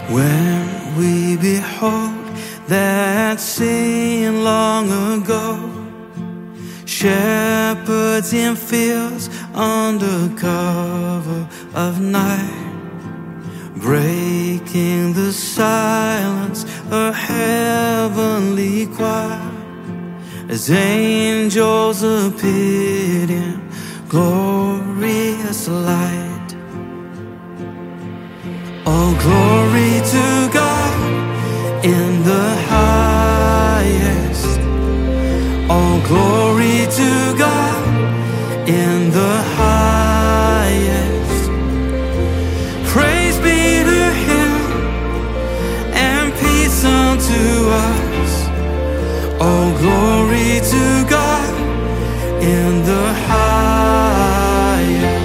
When we behold that scene long ago, shepherds in fields under cover of night, breaking the silence, a heavenly choir, as angels appeared in glorious light. All glory to God in the highest. All glory to God in the highest. Praise be to Him and peace unto us. All glory to God in the highest.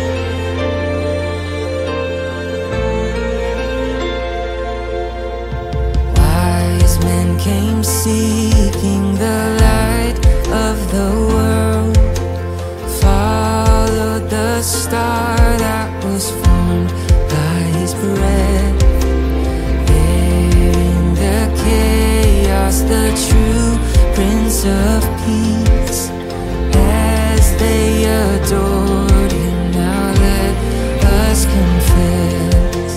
Came seeking the light of the world, followed the star that was formed by His breath. There in the chaos, the true Prince of Peace, as they adored Him, now let us confess.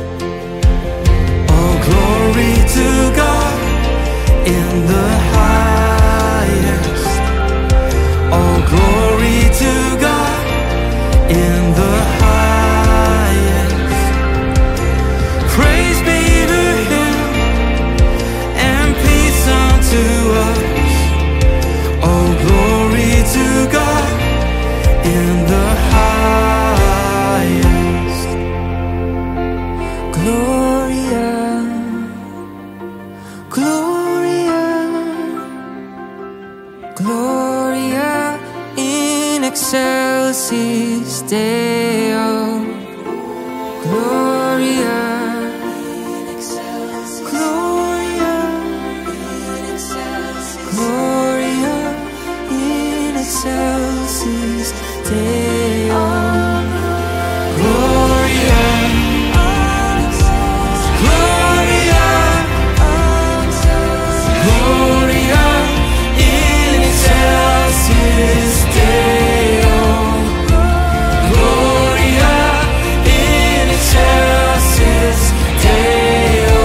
All glory to God in the highest. All glory to God in the highest. Praise be to Him and peace unto us. All glory to God in the highest. Gloria, Gloria, Gloria in excelsis Deo. Gloria, Gloria, Gloria in excelsis Deo. Gloria, Gloria, Gloria in excelsis Deo. Gloria in excelsis Deo.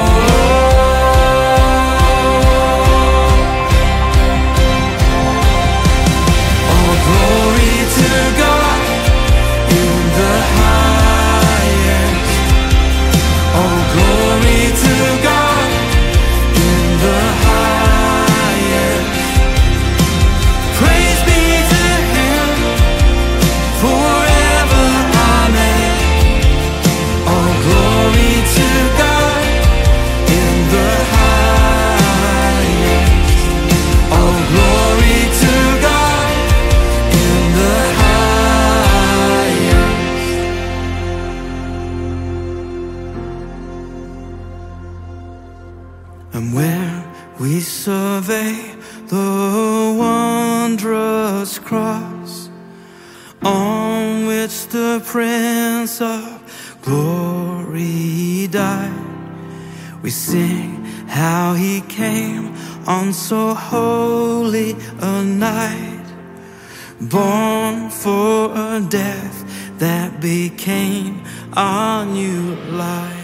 All glory to God in the highest. All glory to God in the highest. Praise be to Him forever, amen. All glory to God in the highest. All glory to God in the highest. And when we survey the wondrous cross on which the Prince of Glory died, we sing how He came on so holy a night, born for a death that became our new life.